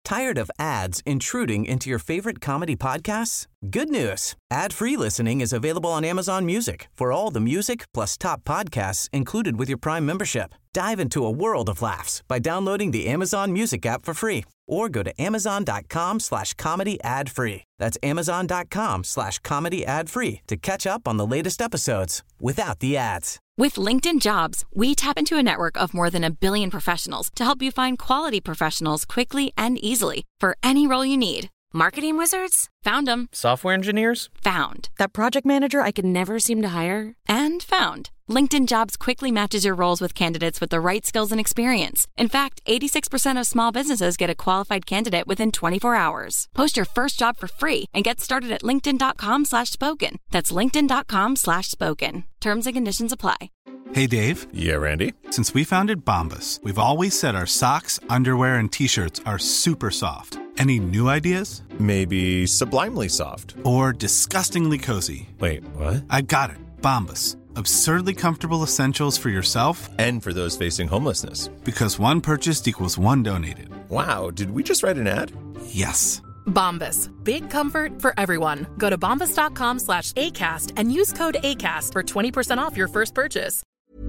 Tired of ads intruding into your favorite comedy podcasts? Good news. Ad-free listening is available on Amazon Music for all the music plus top podcasts included with your Prime membership. Dive into a world of laughs by downloading the Amazon Music app for free or go to amazon.com/comedy ad-free. That's amazon.com/comedy ad-free to catch up on the latest episodes without the ads. With LinkedIn Jobs, we tap into a network of more than 1 billion professionals to help you find quality professionals quickly and easily for any role you need. Marketing wizards? Found them. Software engineers? Found. That project manager I could never seem to hire? And found. LinkedIn Jobs quickly matches your roles with candidates with the right skills and experience. In fact, 86% of small businesses get a qualified candidate within 24 hours. Post your first job for free and get started at linkedin.com/spoken. That's linkedin.com/spoken. Terms and conditions apply. Hey, Dave. Yeah, Randy. Since we founded Bombas, we've always said our socks, underwear, and T-shirts are super soft. Any new ideas? Maybe sublimely soft. Or disgustingly cozy. Wait, what? I got it. Bombas. Absurdly comfortable essentials for yourself and for those facing homelessness. Because one purchased equals one donated. Wow, did we just write an ad? Yes. Bombas. Big comfort for everyone. Go to bombas.com/ACAST and use code ACAST for 20% off your first purchase.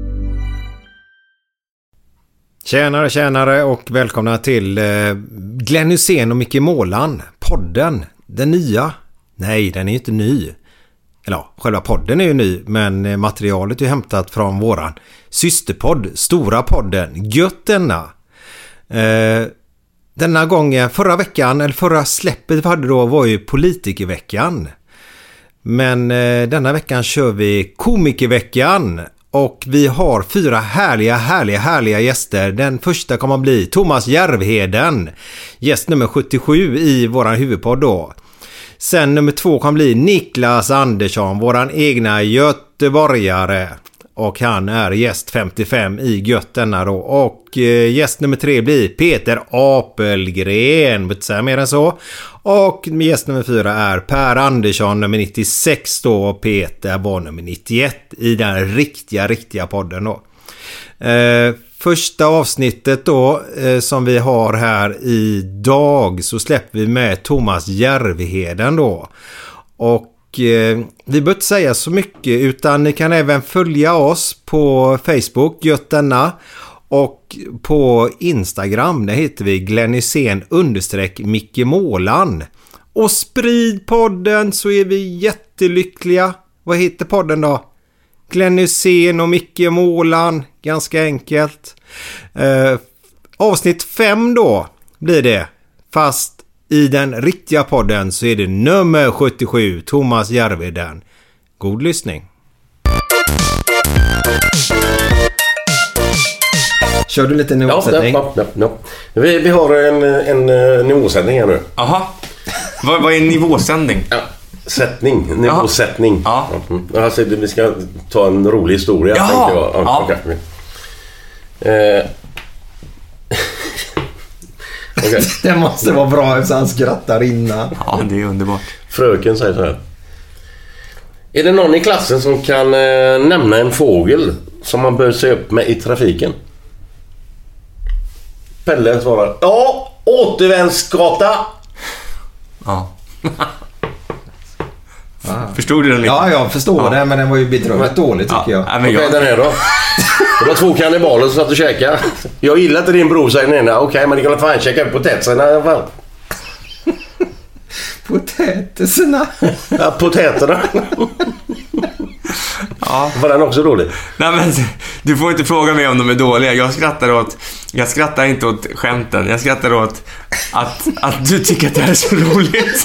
Tjänare och välkomna till Glenn Hysén och Micke Målan. Podden, den nya. Nej, den är ju inte ny. Eller ja, själva podden är ju ny, men materialet är hämtat från våran systerpodd, stora podden, Götterna. Denna gången, förra släppet vi hade då var ju politikerveckan. Men denna veckan kör vi komikerveckan. Och vi har 4 härliga gäster. Den första kommer att bli Thomas Järvheden, gäst nummer 77 i våran huvudpodd då. Sen nummer 2 kommer bli Niklas Andersson, våran egna göteborgare. Och han är gäst 55 i Götterna då. Och gäst nummer 3 blir Peter Apelgren, vet säga mer än så. Och gäst nummer 4 är Per Andersson, nummer 96 då. Och Peter var nummer 91 i den riktiga podden då. Första avsnittet då som vi har här idag så släpper vi med Thomas Järvheden då. Och vi behöver inte säga så mycket utan ni kan även följa oss på Facebook, Götterna, och på Instagram, där heter vi Glenn Hysén _Micke Målan. Och sprid podden så är vi jättelyckliga. Vad heter podden då? Glenn Hysén och Micke Målan, ganska enkelt. Avsnitt 5 då blir det, fast i den riktiga podden så är det nummer 77, Thomas Järvheden. God lyssning. Kör du lite nivåsättning? Ja. Vi har en nivåsättning här nu. Aha. Vad är nivåsättning? Ja. Nivåsättning. Ja. Alltså, vi ska ta en rolig historia. Ja. Tänkte jag. Ja. Okay. Okay. Det måste vara bra så han skrattar innan. Ja, det är underbart. Fröken säger så här: är det någon i klassen som kan nämna en fågel som man bör se upp med i trafiken? Pelle svarar: ja, återvändsgata. Ja. Förstod du den lite? Ja, jag förstår det, men den var ju bedrövligt dålig tycker jag. Okej, den här då. Det var 2 kannibaler som satt och käkade. Jag gillar inte din bror, säger den ena. Okej, men det kan fan käka upp potäterna i alla fall. Potäterna? Ja, potäterna. Ja. Var den också dålig? Nej, men du får inte fråga mig om de är dåliga. Jag skrattar inte åt skämten. Jag skrattar åt att du tycker att det här är så roligt.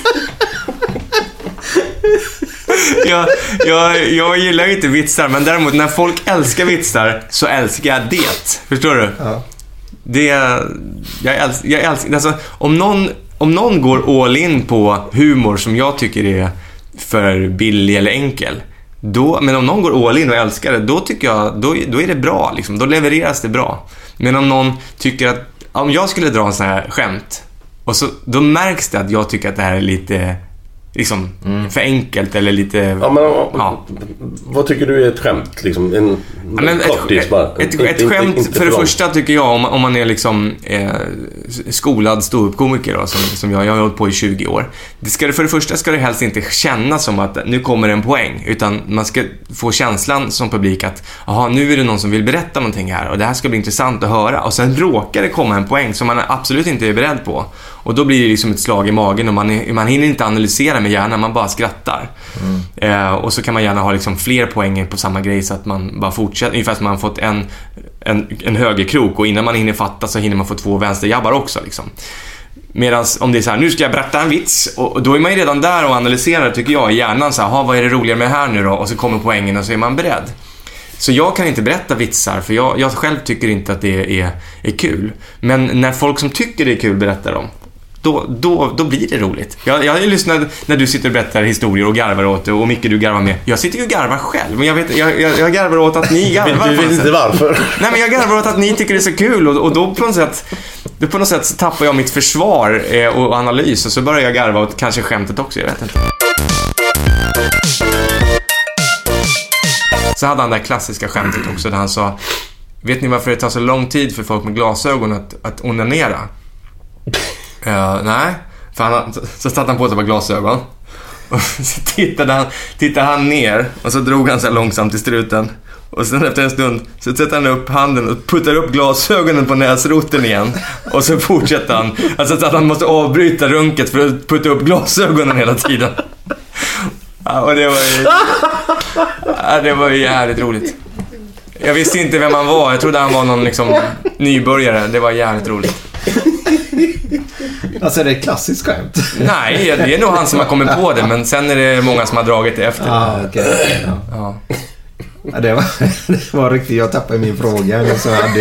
Jag gillar ju inte vitsar, men däremot när folk älskar vitsar så älskar jag det. Förstår du? Ja. Jag älskar alltså, om någon går all in på humor som jag tycker är för billig eller enkel, men om någon går all in och älskar det, då tycker jag då är det bra liksom. Då levereras det bra. Men om någon tycker att om jag skulle dra en sån här skämt och så, då märks det att jag tycker att det här är liksom för enkelt eller lite... Ja, men vad tycker du är ett skämt? Liksom ett skämt för det första tycker jag, om man är liksom skolad ståuppkomiker då, som jag har hållit på i 20 år. För det första ska det helst inte kännas som att nu kommer en poäng, utan man ska få känslan som publik att nu är det någon som vill berätta någonting här och det här ska bli intressant att höra, och sen råkar det komma en poäng som man absolut inte är beredd på, och då blir det liksom ett slag i magen och man hinner inte analysera med hjärnan, man bara skrattar. Och så kan man gärna ha liksom fler poänger på samma grej så att man bara fortsätter, ungefär som man har fått en högerkrok, och innan man hinner fatta så hinner man få 2 vänsterjabbar också liksom. Medan om det är så här, nu ska jag berätta en vits, och då är man ju redan där och analyserar, tycker jag, i hjärnan så här, vad är det roliga med det här nu då? Och så kommer poängen och så är man beredd. Så jag kan inte berätta vitsar, för jag själv tycker inte att det är kul. Men när folk som tycker det är kul berättar dem, då blir det roligt. Jag har ju lyssnat när du sitter och berättar historier och garvar åt det, och Micke, du garvar med. Jag sitter ju och garvar själv, men jag garvar åt att ni garvar. Du vet inte varför. Nej, men jag garvar åt att ni tycker det är så kul, och då på något sätt tappar jag mitt försvar och analys, och så börjar jag garva åt kanske skämtet också, jag vet inte. Så hade han det klassiska skämtet också där han sa: vet ni varför det tar så lång tid för folk med glasögon att onanera? Nej, för så satte han på sig glasögon och så tittade han ner, och så drog han sig långsamt i struten, och sen efter en stund så sätter han upp handen och puttar upp glasögonen på näsroten igen, och så fortsätter han, alltså så att han måste avbryta runket för att putta upp glasögonen hela tiden. Och det var ju jävligt roligt. Jag visste inte vem han var, jag trodde han var någon liksom nybörjare. Det var jävligt roligt. Alltså det är klassiskt skämt. Nej, det är nog han som har kommit på det, men sen är det många som har dragit det efter. Okay. Ja. Ja, det var riktigt, jag tappade min fråga så hade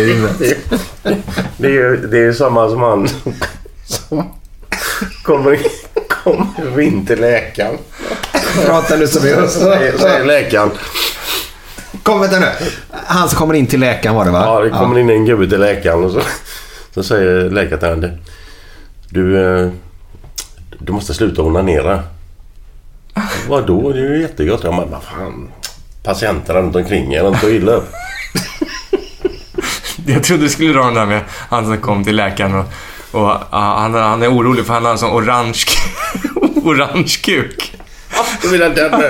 det är samma som han som kommer in till läkaren. Pratar du som jag säger läkaren. Kom, vänta nu. Han som kommer in till läkaren var det, va? Ja, det kommer in en gubbe till läkaren, och så säger läkaren: du måste sluta onanera. Vadå? Det är ju jättegott. Ja, men vad fan, patienterna runt omkring är inte illa upp. Jag trodde du skulle dra den där med han som kom till läkaren och han är orolig för han har en sån orange kuk. Du vill att den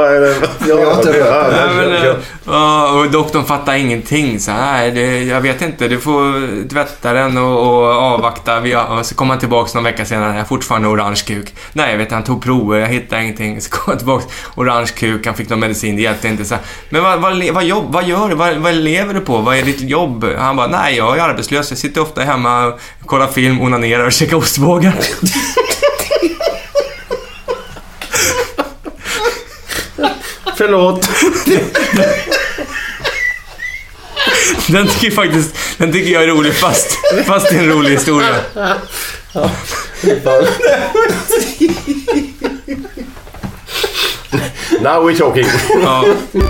och doktorn fattar ingenting så här, jag vet inte, du får tvätta den och avvakta. Och så kommer han tillbaka någon vecka senare, jag har fortfarande orange kuk. Nej, jag vet, han tog prover, jag hittade ingenting. Så kom han tillbaka, orange kuk, han fick någon medicin, det hjälpte inte så här. Men vad gör du? Vad lever du på? Vad är ditt jobb? Han bara: nej, jag är arbetslös, jag sitter ofta hemma och kollar film, onanerar och käkar ostbågar. Förlåt. Den tycker jag är rolig, fast det är en rolig historia. Ja. Now we're talking. Ja.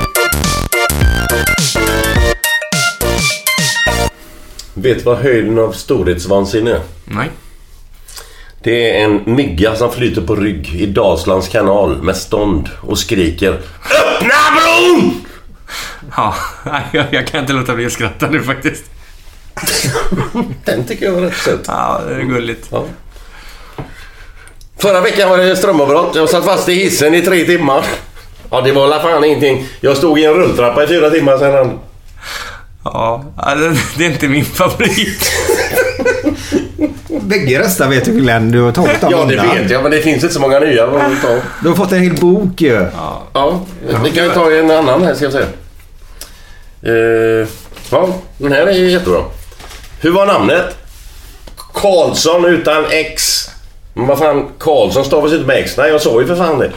Vet du vad höjden av storhetsvansinne är? Nej. Det är en mygga som flyter på rygg i Dalslands kanal med stånd och skriker: öppna bron! Ja, jag kan inte låta bli att skratta nu faktiskt. Den tycker jag var rätt söt. Ja, det är gulligt. Ja. Förra veckan var det strömavbrott. Jag satt fast i hissen i 3 timmar. Ja, det var alla fan ingenting. Jag stod i en rulltrappa i 4 timmar sedan. Ja, det är inte min favorit. Bägge röstar vet du, Glenn. Du har tagit dem. Ja, det vet jag, men det finns inte så många nya. Du har fått en hel bok ju. Ja, vi kan ju ta en annan här, ska jag säga. Ja, den här är jättebra. Hur var namnet? Karlsson utan X. Men vad fan, Karlsson stavas inte med X. Nej, jag sa ju för fan det.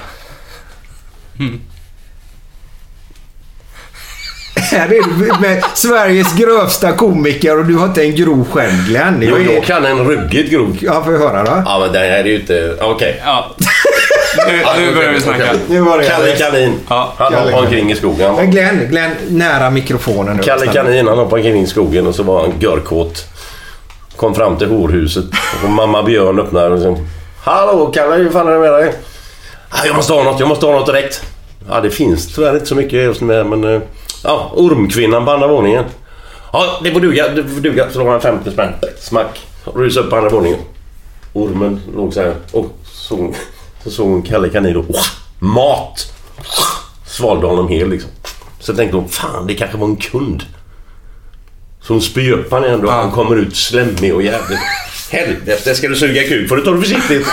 Här är du med Sveriges grövsta komiker och du har inte en grov själv, Glenn. Jag kan en ruggigt grov. Ja, får jag höra då? Ja, men det här är ju inte... Okej. Ja. Nu börjar vi snacka. Kalle Kanin. Ja. Han hoppade omkring i skogen. Men Glenn, nära mikrofonen nu. Kalle Kanin, han hoppade omkring i skogen och så var han görkåt. Kom fram till horhuset och mamma Björn öppnade och så: hallå Kalle, hur fan är det med dig? Jag måste ha något direkt. Ja, det finns tyvärr inte så mycket just nu, men ormkvinnan på andra våningen. Ja, det får duga. Så har han 50 spänn. Smack. Rus upp på andra våningen. Ormen låg så här. Och så såg hon Kalle Kanin och mat. Svalde honom hel liksom. Så tänkte hon, fan, det kanske var en kund. Så hon spyr upp han igen och han kommer ut slemmig och jävligt. Helvete, ska du suga kuk? Får du ta det försiktigt?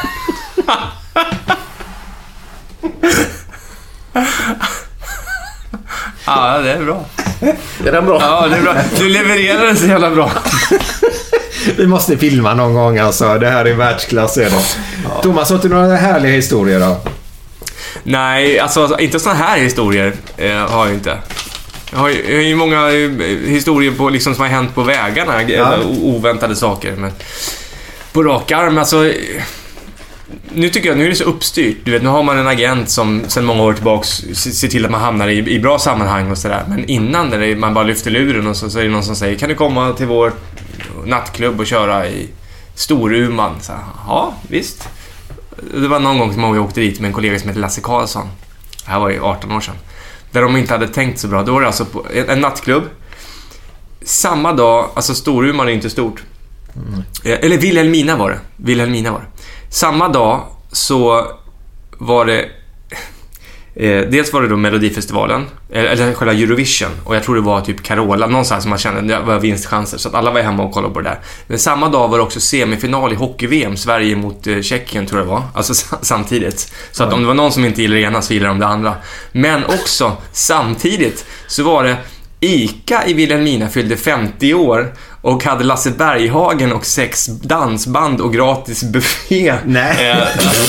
Ja, det är bra. Är det bra? Ja, det är bra. Du levererar det så jävla bra. Vi måste filma någon gång alltså. Det här är världsklass är det. Thomas, har du några härliga historier då? Nej, alltså inte såna här historier har jag inte. Jag har ju många historier på, liksom, som har hänt på vägarna. Oväntade saker. Men på rak arm, alltså... Nu tycker jag, nu är det så uppstyrt. Du vet, nu har man en agent som sedan många år tillbaka ser till att man hamnar i bra sammanhang och sådär. Men innan där man bara lyfter luren och så är det någon som säger, kan du komma till vår nattklubb och köra i Storuman? Så, ja, visst. Det var någon gång som jag åkte dit med en kollega som heter Lasse Karlsson. Det här var ju 18 år sedan. Där de inte hade tänkt så bra. Då var det alltså på en nattklubb. Samma dag, alltså Storuman är inte stort. Eller Vilhelmina var det. Samma dag så var det dels var det då Melodifestivalen eller själva Eurovision, och jag tror det var typ Carola någonstans som man kände det var vinstchanser, så att alla var hemma och kollade på det där. Men samma dag var det också semifinal i hockey-VM, Sverige mot Tjeckien tror jag det var, alltså samtidigt. Så att om det var någon som inte gillade det ena så gillade de det andra. Men också samtidigt så var det Ica i Vilhelmina fyllde 50 år och hade Lasse Berghagen och 6 dansband och gratis buffé. Nej.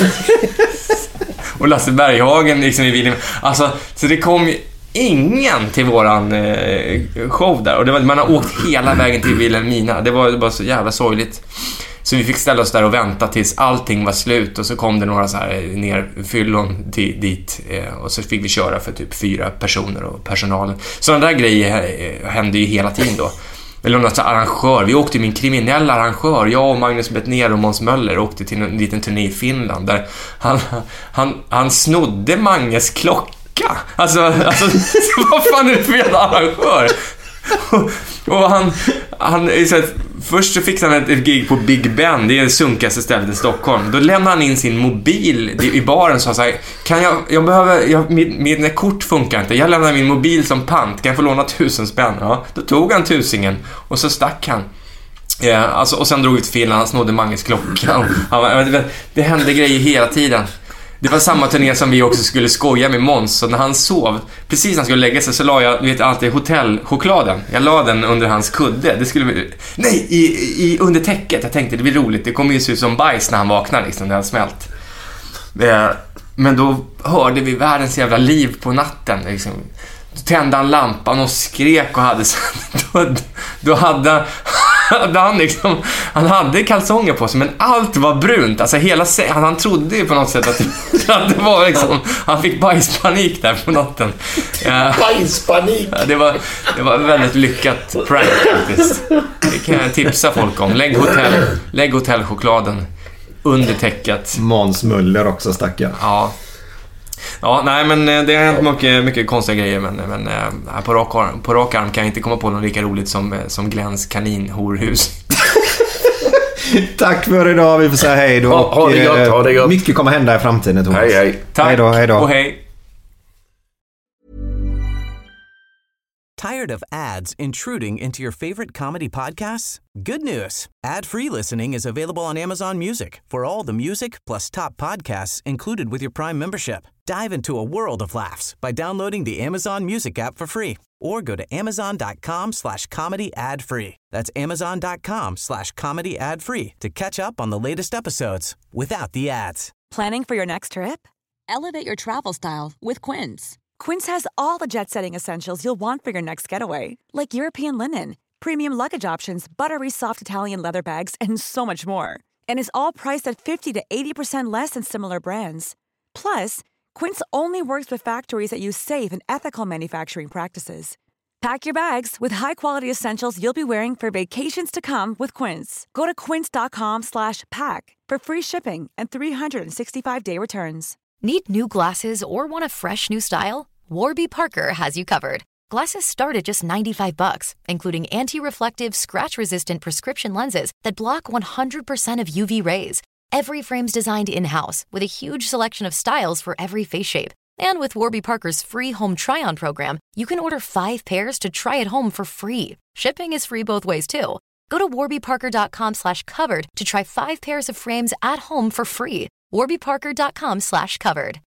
Och Lasse Berghagen liksom i Vilhelmina. Alltså, så det kom ju ingen till våran show där. Och det var, man har åkt hela vägen till Vilhelmina. Det var bara så jävla sorgligt. Så vi fick ställa oss där och vänta tills allting var slut. Och så kom det några så här nerfyllon dit. Och så fick vi köra för typ 4 personer och personalen. Sådana där grejer hände ju hela tiden då. Eller något arrangör. Vi åkte till min kriminella arrangör. Jag och Magnus Bettner och Måns Möller åkte till en liten turné i Finland. Där han snodde Manges klocka. Alltså vad fan är det för jävla arrangör? Och han så att, först så fick han ett gig på Big Ben. Det är det sunkigaste stället i Stockholm. Då lämnade han in sin mobil i baren och sa så här, kan jag behöver mitt kort funkar inte. Jag lämnar min mobil som pant. Kan jag få låna 1000 spänn? Ja, då tog han 1000 och så stack han. Alltså, och sen drog ut Finland. Han snodde Manges klocka. Det hände grejer hela tiden. Det var samma turné som vi också skulle skoja med Måns. Så när han sov, precis när han skulle lägga sig, så la jag, alltid hotellchokladen. Jag la den under hans kudde. Det skulle i under täcket. Jag tänkte det blir roligt. Det kommer ju se ut som bajs när han vaknar liksom, när han smält. Men då hörde vi världens jävla liv på natten liksom. Då tände han lampan och skrek och hade då hade han liksom, han hade kalsonger på sig, men allt var brunt. Alltså hela han trodde ju på något sätt att det var liksom, han fick bajspanik där på natten. Bajspanik. Det var väldigt lyckat prank faktiskt. Det kan jag tipsa folk om. Lägg hotellchokladen under täcket. Måns Möller också, stackar. Ja, nej, men det har hänt mycket konstiga grejer, men på rak arm kan jag inte komma på något lika roligt som Glens kaninhorhus. Tack för idag, vi får säga hej då. Ha det gott. Mycket kommer hända i framtiden, Thomas. Hej. Tack. Hej då. Och hej. Tired of ads intruding into your favorite comedy podcasts? Good news. Ad-free listening is available on Amazon Music for all the music plus top podcasts included with your Prime membership. Dive into a world of laughs by downloading the Amazon Music app for free or go to amazon.com/comedy ad-free. That's amazon.com/comedy ad-free to catch up on the latest episodes without the ads. Planning for your next trip? Elevate your travel style with Quince. Quince has all the jet-setting essentials you'll want for your next getaway, like European linen, premium luggage options, buttery soft Italian leather bags, and so much more. And is all priced at 50 to 80% less than similar brands. Plus, Quince only works with factories that use safe and ethical manufacturing practices. Pack your bags with high-quality essentials you'll be wearing for vacations to come with Quince. Go to quince.com/pack for free shipping and 365-day returns. Need new glasses or want a fresh new style? Warby Parker has you covered. Glasses start at just $95, including anti-reflective, scratch-resistant prescription lenses that block 100% of UV rays. Every frame's designed in-house with a huge selection of styles for every face shape. And with Warby Parker's free home try-on program, you can order 5 pairs to try at home for free. Shipping is free both ways, too. Go to warbyparker.com/covered to try 5 pairs of frames at home for free. warbyparker.com/covered.